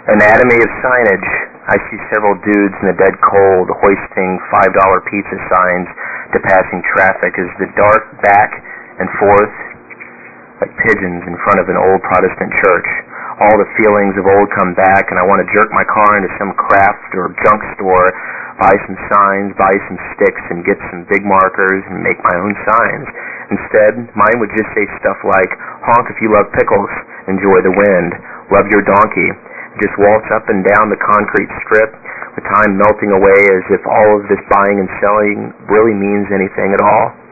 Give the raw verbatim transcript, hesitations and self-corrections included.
Anatomy of signage. I see several dudes in the dead cold hoisting five dollar pizza signs to passing traffic as the dart back and forth like pigeons in front of an old Protestant church. All the feelings of old come back, and I want to jerk my car into some craft or junk store, buy some signs, buy some sticks, and get some big markers and make my own signs. Instead, mine would just say stuff like, honk if you love pickles, enjoy the wind, love your donkey. Just waltz up and down the concrete strip, with time melting away as if all of this buying and selling really means anything at all.